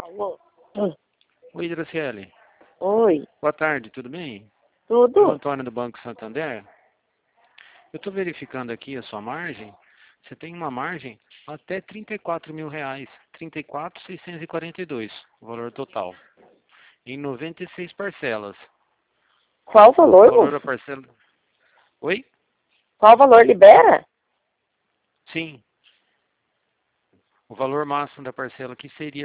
Alô? Hum. Oi, Graciele. Oi, Boa tarde, tudo bem? É o tudo? Antônio do Banco Santander. Eu estou verificando aqui a sua margem. Você tem uma margem até R$ 34.000. 34.642, o valor total. Em 96 parcelas. Qual o O valor, valor moço? da parcela... Oi? Qual o valor libera? Sim. O valor máximo da parcela aqui seria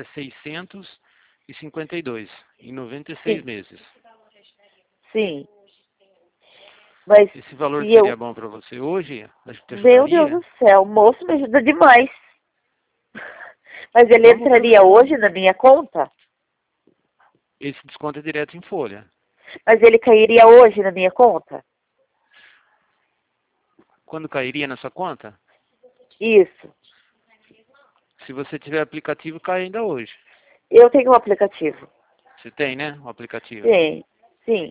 652, em 96 Sim, meses. sim. Mas Esse valor se seria eu... bom para você hoje? Acho que te Meu Deus ajudaria? do céu, o moço me ajuda demais. Mas ele Vamos entraria aproveitar. hoje na minha conta? Esse desconto é direto em folha. Mas ele cairia hoje na minha conta? Quando cairia na sua conta? Isso. Se você tiver aplicativo, cai ainda hoje. Eu tenho um aplicativo. Você tem, né? O aplicativo. Sim, sim.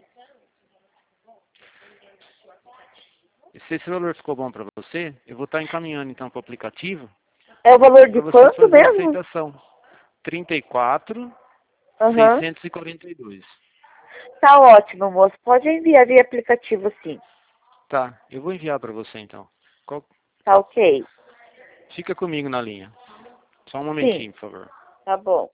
E se esse valor ficou bom para você, eu vou estar encaminhando então para o aplicativo É o valor de para você quanto fazer a mesmo? aceitação. 34, Aham. 642. Tá ótimo, moço. Pode enviar via aplicativo, sim. Tá, eu vou enviar para você então. Tá ok? Fica comigo na linha. Só um Sim, momentinho, por favor. tá bom.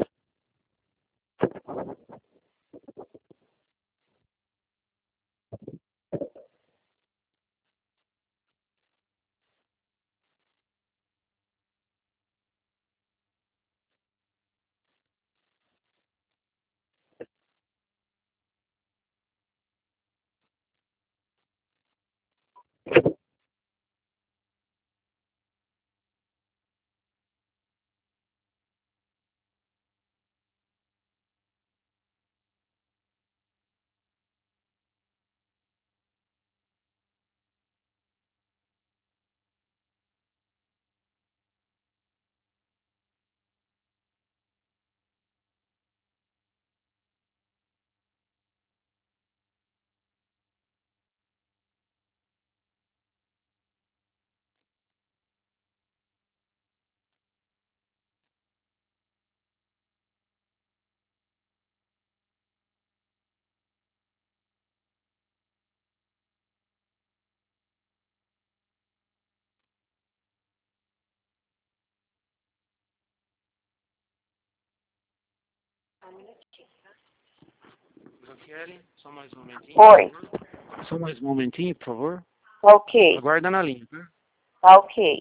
Graciele, só mais um momentinho, por Oi. favor. Só mais um momentinho, por favor. Tá ok. Aguarda na linha, tá? Tá ok.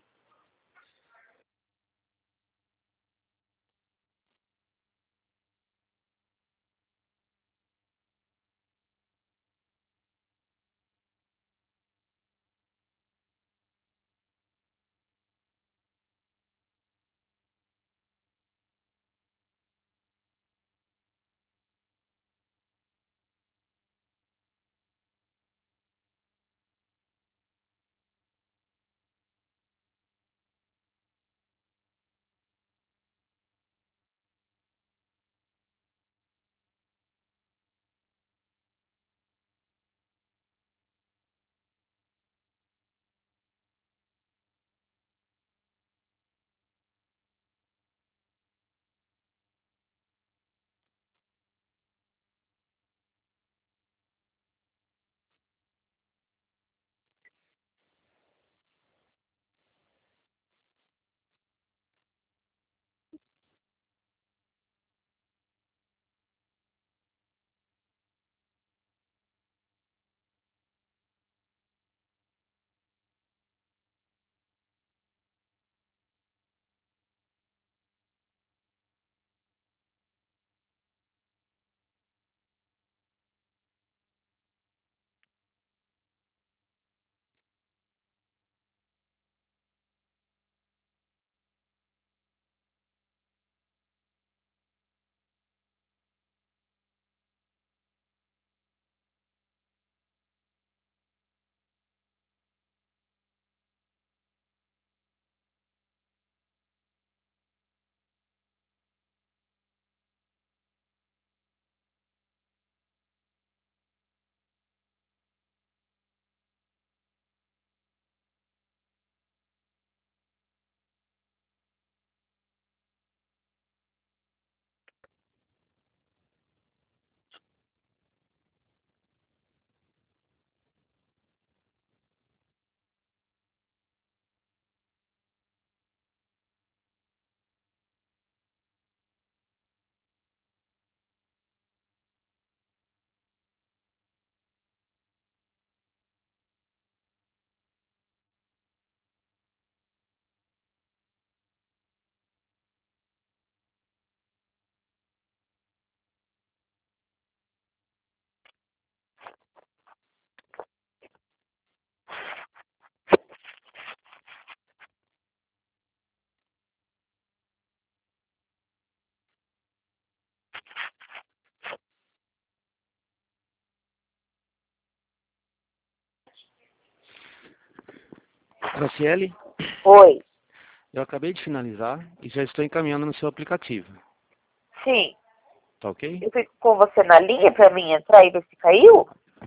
Graciele, Oi. eu acabei de finalizar e já estou encaminhando no seu aplicativo. Sim. Tá ok? Eu fico com você na linha pra mim entrar e ver se caiu?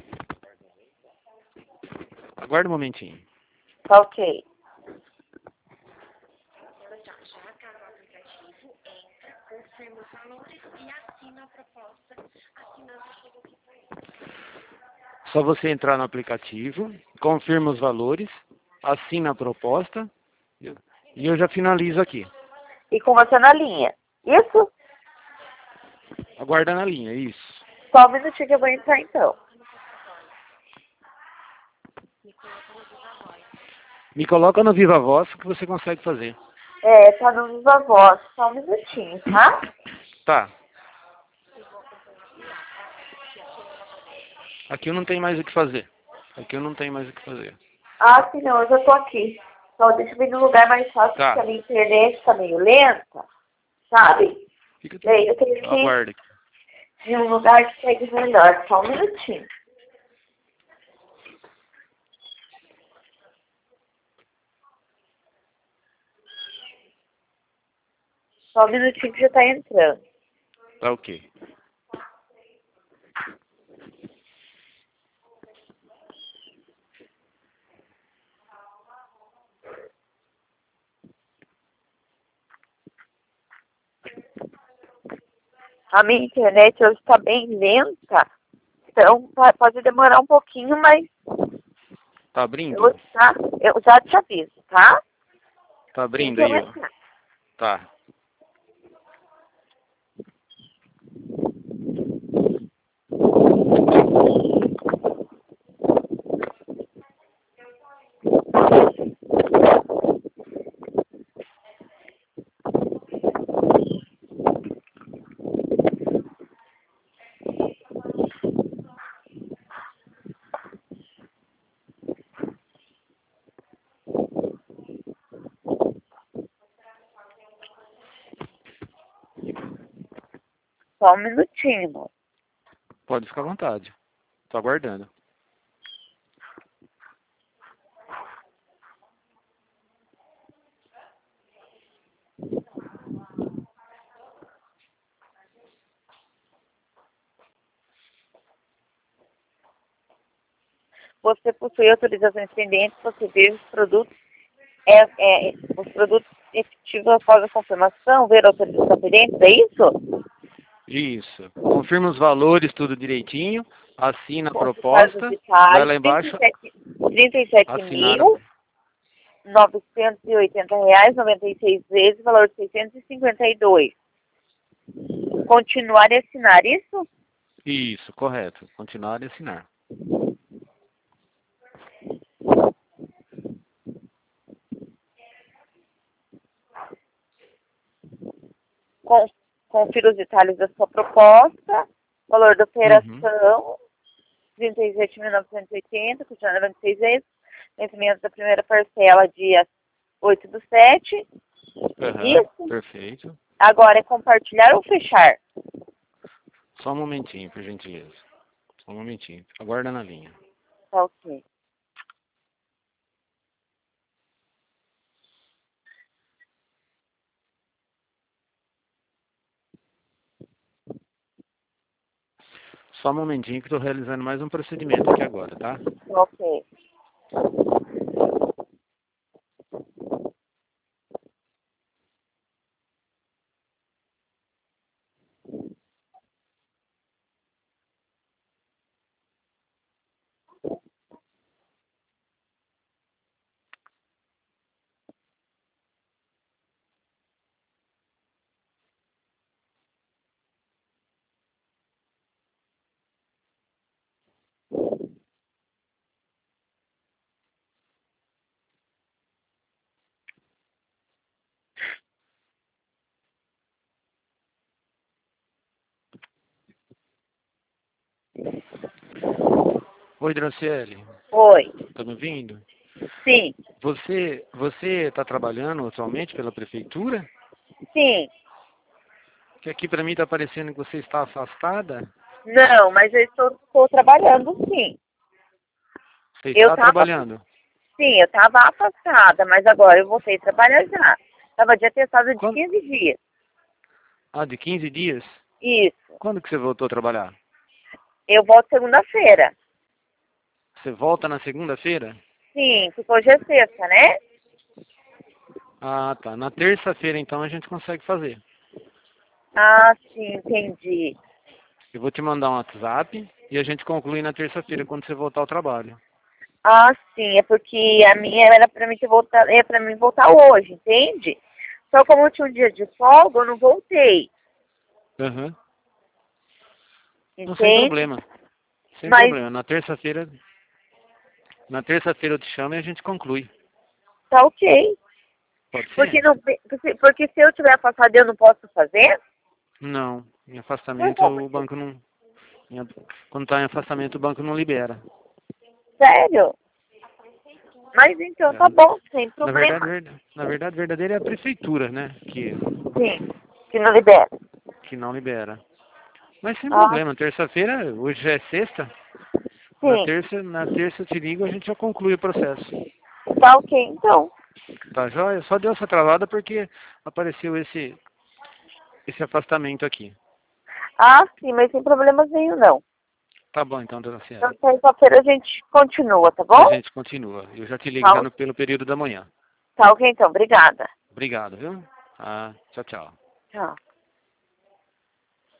Aguarde um momentinho. Tá ok. Só você entrar no aplicativo, confirma os valores, assina a proposta e eu já finalizo aqui. E com você na linha. Isso? Aguarda na linha, isso. Só um minutinho que eu vou entrar então. Me coloca no Viva Voz que você consegue fazer. É, tá no Viva Voz. Só um minutinho, tá? Tá. Aqui eu não tenho mais o que fazer. Aqui eu não tenho mais o que fazer. Ah, sim, não, eu já tô aqui. Só deixa eu vir num lugar mais fácil, Tá. porque a minha internet tá meio lenta, sabe? Fica Daí eu tranquilo. tenho Eu que aguardo aqui. ir em um lugar que pegue melhor. Só um minutinho. Só um minutinho que já tá entrando. Tá ok. A minha internet hoje tá bem lenta. Então pode demorar um pouquinho, mas Tá abrindo? eu já te aviso, tá? Tá Sim, abrindo que eu aí, vou ó. entrar. Tá. Só um minutinho, amor. Pode ficar à vontade. Tô aguardando. Você possui autorizações pendentes para receber os produtos, os produtos efetivos após a confirmação, ver a autorização pendente, é isso? Isso. Confirma os valores, tudo direitinho. Assina a Faz os proposta. Vai detalhes, lá embaixo. Assinar. R$ 37.980,96 vezes, valor de 652. Continuar e assinar, isso? Isso, correto. Continuar e assinar. Com, confira os detalhes da sua proposta, valor da Uhum. operação, 37.980, continuando 96 vezes, vencimento da primeira parcela, dia 8/7. Aham, Isso. perfeito. Agora é compartilhar ou fechar? Só um momentinho, por gentileza. Só um momentinho. Aguarda na linha. Tá ok. Só um momentinho que estou realizando mais um procedimento aqui agora, tá? Tá ok. Oi, Draciele. Oi. Tá me ouvindo? Sim. Você está trabalhando atualmente pela prefeitura? Sim. Que aqui para mim está parecendo que você está afastada. Não, mas eu estou trabalhando sim. Você Eu está tava, trabalhando? Sim, eu tava afastada, mas agora eu voltei a trabalhar já. Tava de atestado de Quando? 15 dias. Ah, de 15 dias? Isso. Quando que você voltou a trabalhar? Eu volto segunda-feira. Você volta na segunda-feira? Sim, porque hoje é sexta, né? Ah, tá. Na terça-feira, então, a gente consegue fazer. Ah, sim, entendi. Eu vou te mandar um WhatsApp e a gente conclui na terça-feira, quando você voltar ao trabalho. Ah, sim, é porque a minha era pra mim ter voltado, é pra mim voltar hoje, entende? Só como eu tinha um dia de folga, eu não voltei, Aham. Não, sem entende? problema. Sem Mas problema. Na terça-feira eu te chamo e a gente conclui. tá ok. Pode Porque, ser? não, porque se eu tiver afastado eu não posso fazer? Não. Em Por afastamento, qual o motivo? banco não... Quando está em afastamento, o banco não libera. Sério? Mas então É, tá bom, sem Na verdade, problema. verdadeira é a prefeitura, né? Sim, que não libera. Que não libera. Mas sem Ah, problema. Terça-feira, hoje já é sexta. Na sim. terça, na terça eu te ligo e a gente já conclui o processo. Tá ok, então. Tá joia? Só deu essa travada porque apareceu esse afastamento aqui. Ah, sim, mas sem problemas nenhum, não. Tá bom então, dona Então, Ciara. terça-feira a gente continua, tá A bom? gente continua. Eu já te ligo Tá, já pelo período da manhã. tá ok, então. Obrigada. Obrigado, viu? Ah, tchau, tchau. Tchau.